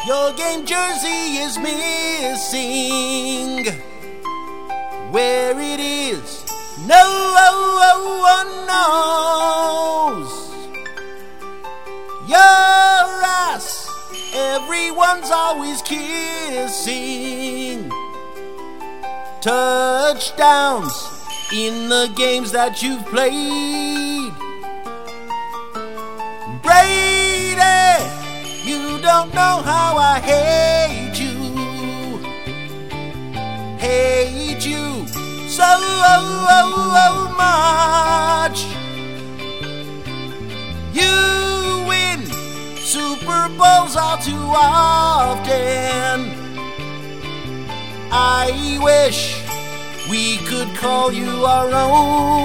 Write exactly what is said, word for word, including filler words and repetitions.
Your game jersey is missing. Where it is, no one knows. Your ass, everyone's always kissing. Touchdowns in the games that you've played. Brady, you don't know how I hate you. Hate you so much. You win Super Bowls all too often. I wish we could call you our own.